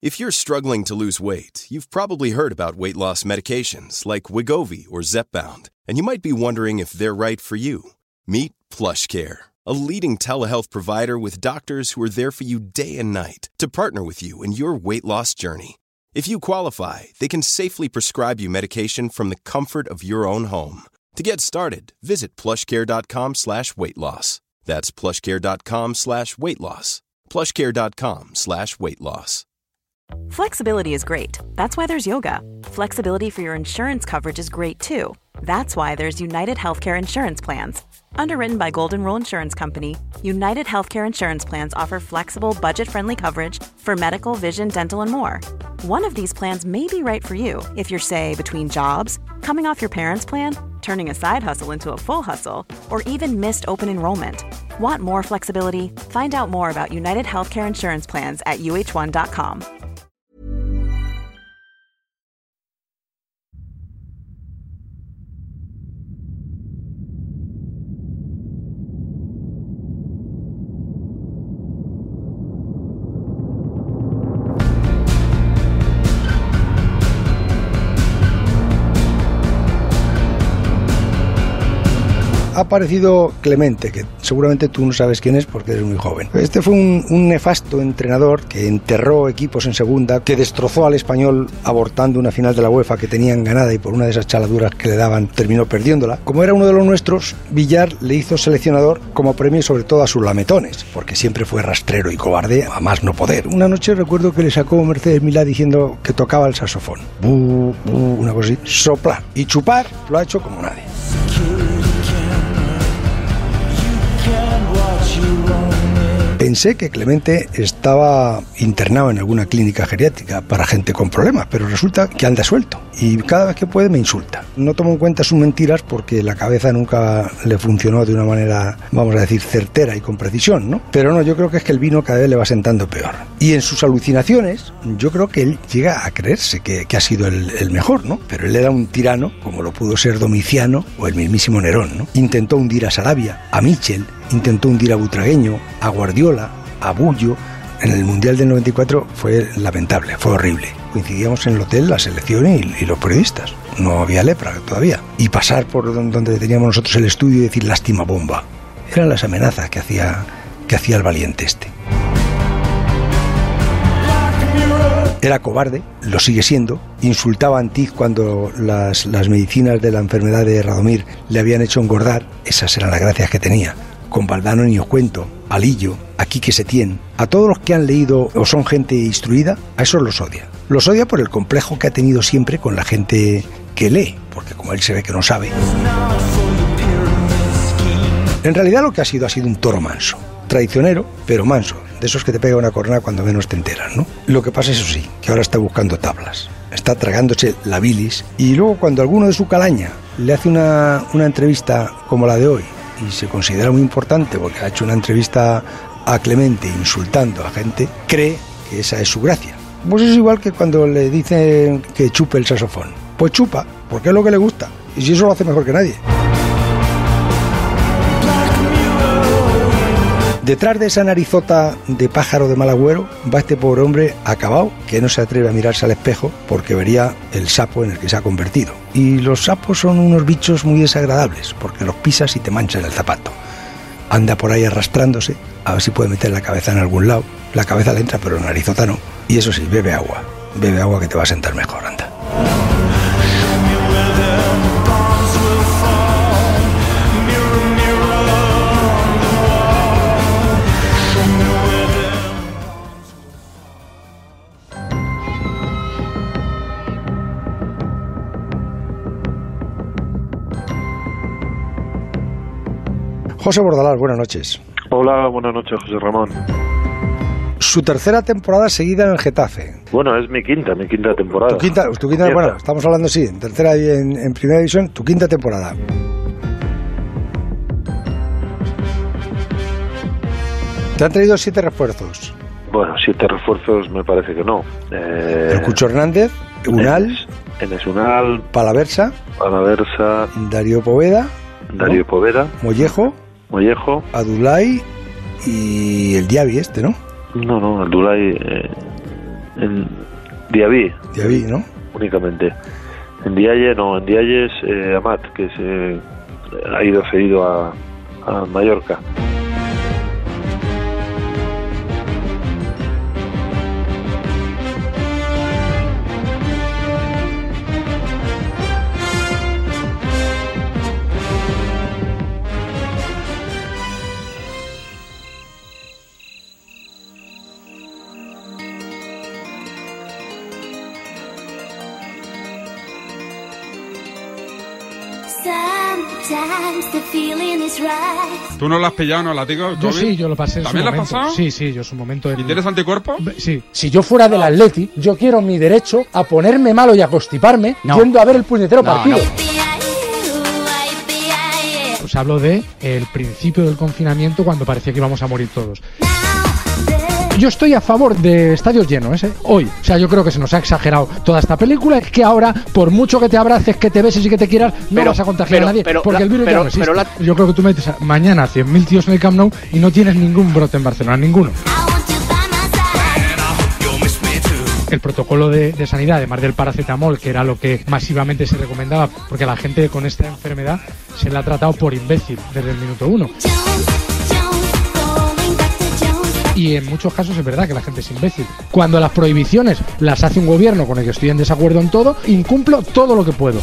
If you're struggling to lose weight, you've probably heard about weight loss medications like Wegovy or Zepbound, and you might be wondering if they're right for you. Meet PlushCare, a leading telehealth provider with doctors who are there for you day and night to partner with you in your weight loss journey. If you qualify, they can safely prescribe you medication from the comfort of your own home. To get started, visit plushcare.com/weightloss. That's plushcare.com/weightloss. plushcare.com/weightloss. Flexibility is great. That's why there's yoga. Flexibility for your insurance coverage is great too. That's why there's United Healthcare Insurance Plans. Underwritten by Golden Rule Insurance Company, United Healthcare Insurance Plans offer flexible, budget-friendly coverage for medical, vision, dental, and more. One of these plans may be right for you if you're, say, between jobs, coming off your parents' plan, turning a side hustle into a full hustle, or even missed open enrollment. Want more flexibility? Find out more about United Healthcare Insurance Plans at uh1.com. Ha aparecido Clemente, que seguramente tú no sabes quién es porque eres muy joven. Este fue un nefasto entrenador que enterró equipos en segunda, que destrozó al Español abortando una final de la UEFA que tenían ganada y por una de esas chaladuras que le daban terminó perdiéndola. Como era uno de los nuestros, Villar le hizo seleccionador como premio sobre todo a sus lametones, porque siempre fue rastrero y cobarde a más no poder. Una noche recuerdo que le sacó Mercedes Milá diciendo que tocaba el saxofón. Una cosa así. Soplar y chupar lo ha hecho como nadie. Pensé que Clemente estaba internado en alguna clínica geriátrica para gente con problemas, pero resulta que anda suelto y cada vez que puede me insulta. No tomo en cuenta sus mentiras porque la cabeza nunca le funcionó de una manera, vamos a decir, certera y con precisión, ¿no? Pero no, yo creo que es que el vino cada vez le va sentando peor. Y en sus alucinaciones, yo creo que él llega a creerse que ha sido el mejor, ¿no? Pero él era un tirano, como lo pudo ser Domiciano o el mismísimo Nerón, ¿no? Intentó hundir a Sarabia, a Michel, intentó hundir a Butragueño, a Guardiola, a Bullo. En el Mundial del 94 fue lamentable, fue horrible. Coincidíamos en el hotel, la selección y los periodistas. No había lepra todavía. Y pasar por donde teníamos nosotros el estudio y decir lástima bomba. Eran las amenazas que hacía el valiente este. Era cobarde, lo sigue siendo. Insultaba a Antiz cuando las medicinas de la enfermedad de Radomir le habían hecho engordar. Esas eran las gracias que tenía. Con Valdano ni os cuento, a Lillo, a Quique Setién, a todos los que han leído o son gente instruida, a esos los odia. Los odia por el complejo que ha tenido siempre con la gente que lee, porque como él se ve que no sabe. En realidad lo que ha sido un toro manso, traicionero, pero manso, de esos que te pega una cornada cuando menos te enteras, ¿no? Lo que pasa es eso sí, que ahora está buscando tablas, está tragándose la bilis, y luego cuando alguno de su calaña le hace una entrevista como la de hoy, y se considera muy importante porque ha hecho una entrevista a Clemente insultando a gente, cree que esa es su gracia. Pues es igual que cuando le dicen que chupe el saxofón. Pues chupa, porque es lo que le gusta, y si eso lo hace mejor que nadie. Detrás de esa narizota de pájaro de mal agüero va este pobre hombre acabado que no se atreve a mirarse al espejo porque vería el sapo en el que se ha convertido. Y los sapos son unos bichos muy desagradables porque los pisas y te manchan el zapato. Anda por ahí arrastrándose a ver si puede meter la cabeza en algún lado. La cabeza le entra pero la narizota no. Y eso sí, bebe agua que te va a sentar mejor, anda. José Bordalás, buenas noches. Hola, buenas noches, José Ramón. Su tercera temporada seguida en el Getafe. Bueno, es mi quinta temporada. Tu quinta, bueno, estamos hablando sí, en tercera y en primera división, tu quinta temporada. Te han traído 7 refuerzos. Bueno, 7 refuerzos me parece que no. El Cucho Hernández, Unal, Enes Unal, Palaversa, Darío Poveda, Mollejo, Adulay y el Diaby ¿no? No, Abdullah En Diaby. Diaby, ¿no? Únicamente. En Diaye no, en Diaye es Amat, que se ha ido cedido a Mallorca. ¿Tú no lo has pillado, no, látigo? Yo sí, yo lo pasé en su momento. ¿También lo has pasado? Sí, yo en su momento. ¿Y tienes anticuerpos? Sí. Si yo fuera del Atleti, yo quiero mi derecho a ponerme malo y a constiparme yendo a ver el puñetero partido. Os hablo de el principio del confinamiento, cuando parecía que íbamos a morir todos. Yo estoy a favor de estadios llenos, hoy. O sea, yo creo que se nos ha exagerado toda esta película. Es que ahora, por mucho que te abraces, que te beses y que te quieras, no vas a contagiar a nadie. Porque el virus ya no existe. Yo creo que tú metes mañana 100.000 tíos en el Camp Nou y no tienes ningún brote en Barcelona, ninguno. El protocolo de sanidad, además del paracetamol, que era lo que masivamente se recomendaba, porque a la gente con esta enfermedad se la ha tratado por imbécil desde el minuto 1. Y en muchos casos es verdad que la gente es imbécil. Cuando las prohibiciones las hace un gobierno con el que estoy en desacuerdo en todo, incumplo todo lo que puedo.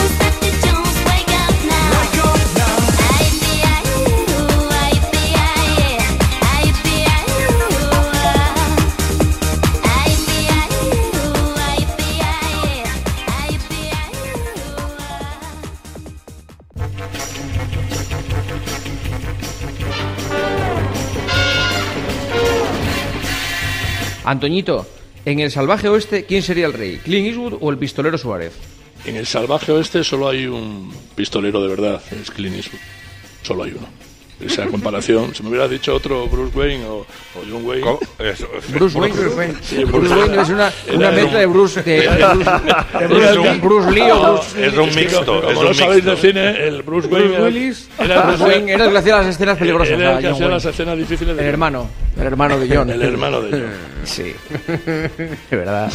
Antoñito, en el salvaje oeste, ¿quién sería el rey? ¿Clint Eastwood o el pistolero Suárez? En el salvaje oeste solo hay un pistolero de verdad, es Clint Eastwood. Solo hay uno. Esa comparación, si me hubieras dicho otro Bruce Wayne o John Wayne. Bruce Wayne. Sí, Bruce Wayne es una mezcla de Bruce Lee o Bruce. Es un mixto. Como no sabéis de cine, el Bruce Wayne Willis era el que hacía las escenas peligrosas. Era el que hacía las escenas difíciles de el hermano de John. El hermano de John. Sí, de verdad.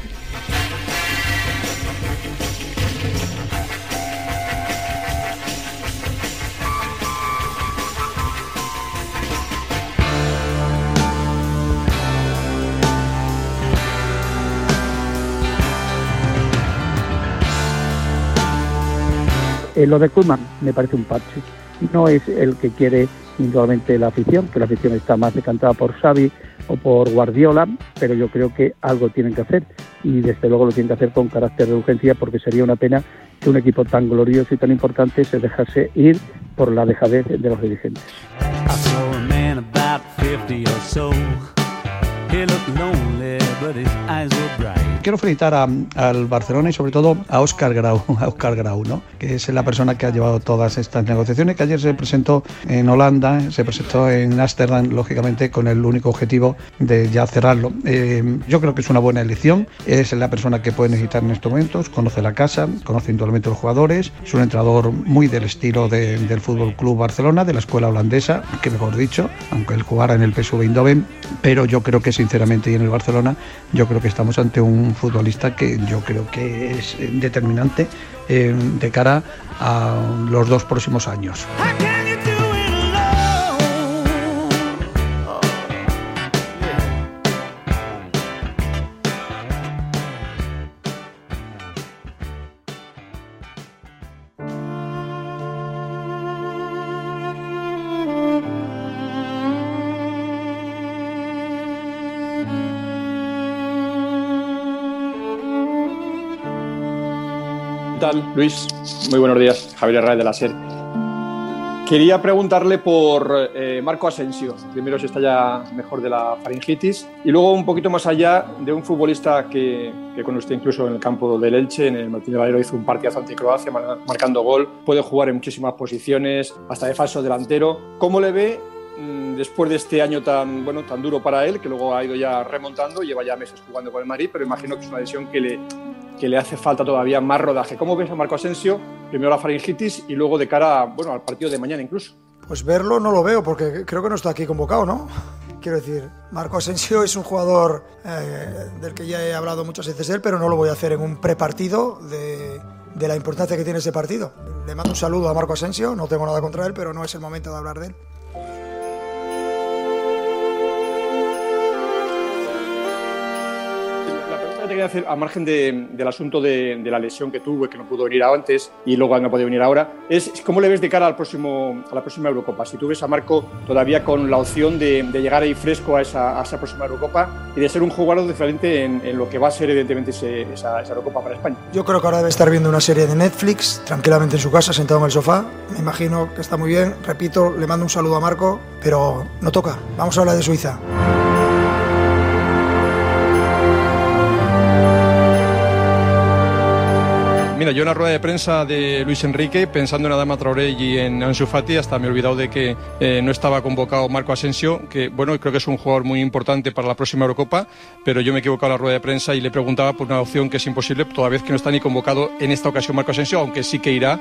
Lo de Koeman me parece un parche. No es el que quiere indudablemente la afición, que la afición está más decantada por Xavi o por Guardiola, pero yo creo que algo tienen que hacer y desde luego lo tienen que hacer con carácter de urgencia, porque sería una pena que un equipo tan glorioso y tan importante se dejase ir por la dejadez de los dirigentes. Quiero felicitar al Barcelona y sobre todo a Óscar Grau, ¿no? Que es la persona que ha llevado todas estas negociaciones, que ayer se presentó en Holanda, se presentó en Ámsterdam, lógicamente con el único objetivo de ya cerrarlo. Yo creo que es una buena elección, es la persona que puede necesitar en estos momentos, conoce la casa, conoce indudablemente los jugadores, es un entrenador muy del estilo del Fútbol Club Barcelona, de la escuela holandesa, que mejor dicho, aunque él jugara en el PSV Eindhoven, pero yo creo que sinceramente y en el Barcelona, yo creo que estamos ante un futbolista que yo creo que es determinante de cara a los 2 próximos años. ¿Qué tal, Luis? Muy buenos días, Javier Herrera de la SER. Quería preguntarle por Marco Asensio. Primero, si está ya mejor de la faringitis, y luego un poquito más allá de un futbolista que con usted incluso en el campo del Elche, en el Martínez Valero, hizo un partidazo ante Croacia marcando gol. Puede jugar en muchísimas posiciones, hasta de falso delantero. ¿Cómo le ve después de este año tan duro para él, que luego ha ido ya remontando, lleva ya meses jugando con el Madrid, pero imagino que es una lesión que le hace falta todavía más rodaje? ¿Cómo ves a Marco Asensio? Primero la faringitis y luego de cara al partido de mañana incluso. Pues verlo no lo veo, porque creo que no está aquí convocado, ¿no? Quiero decir, Marco Asensio es un jugador del que ya he hablado muchas veces de él, pero no lo voy a hacer en un prepartido de la importancia que tiene ese partido. Le mando un saludo a Marco Asensio, no tengo nada contra él, pero no es el momento de hablar de él. Te quería hacer, a margen del asunto de la lesión que tuvo y que no pudo venir antes y luego no ha podido venir ahora, es cómo le ves de cara a la próxima Eurocopa. Si tú ves a Marco todavía con la opción de llegar ahí fresco a esa próxima Eurocopa y de ser un jugador diferente en lo que va a ser evidentemente esa Eurocopa para España. Yo creo que ahora debe estar viendo una serie de Netflix tranquilamente en su casa, sentado en el sofá. Me imagino que está muy bien. Repito, le mando un saludo a Marco, pero no toca. Vamos a hablar de Suiza. Mira, yo en la rueda de prensa de Luis Enrique, pensando en Adama Traoré y en Ansu Fati, hasta me he olvidado de que no estaba convocado Marco Asensio, que bueno, creo que es un jugador muy importante para la próxima Eurocopa, pero yo me he equivocado en la rueda de prensa y le preguntaba por una opción que es imposible, toda vez que no está ni convocado en esta ocasión Marco Asensio, aunque sí que irá.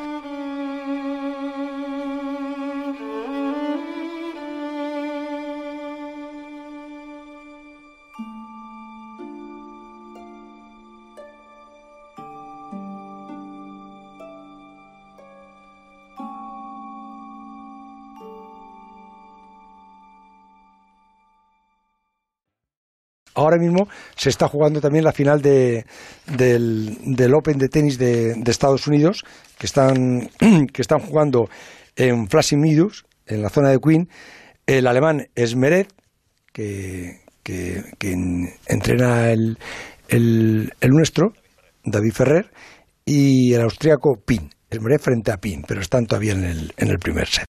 Ahora mismo se está jugando también la final del Open de tenis de Estados Unidos, que están jugando en Flushing Meadows, en la zona de Queen. El alemán Zverev, que entrena el nuestro, David Ferrer, y el austríaco Pin. Zverev frente a Pin, pero están todavía en el primer set.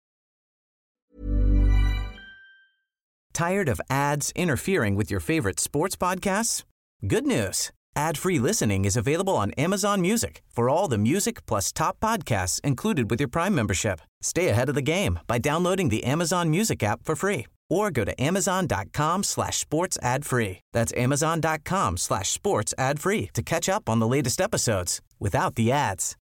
Tired of ads interfering with your favorite sports podcasts? Good news. Ad-free listening is available on Amazon Music for all the music plus top podcasts included with your Prime membership. Stay ahead of the game by downloading the Amazon Music app for free or go to amazon.com/sports ad free. That's amazon.com/sports ad free to catch up on the latest episodes without the ads.